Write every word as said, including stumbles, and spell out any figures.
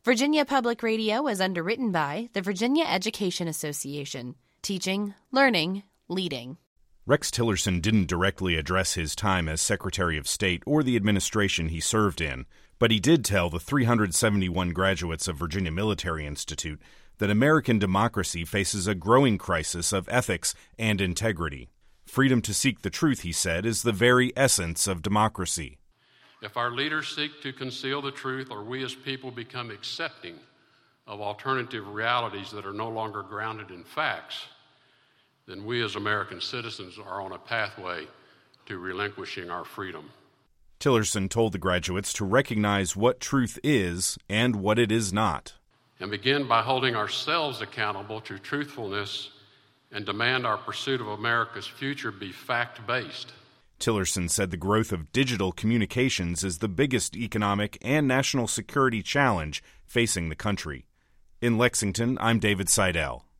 Virginia Public Radio is underwritten by the Virginia Education Association, teaching, learning, leading. Rex Tillerson didn't directly address his time as Secretary of State or the administration he served in, but he did tell the three hundred seventy-one graduates of Virginia Military Institute that American democracy faces a growing crisis of ethics and integrity. Freedom to seek the truth, he said, is the very essence of democracy. If our leaders seek to conceal the truth, or we as people become accepting of alternative realities that are no longer grounded in facts, then we as American citizens are on a pathway to relinquishing our freedom. Tillerson told the graduates to recognize what truth is and what it is not. And begin by holding ourselves accountable to truthfulness and demand our pursuit of America's future be fact-based. Tillerson said the growth of digital communications is the biggest economic and national security challenge facing the country. In Lexington, I'm David Seidel.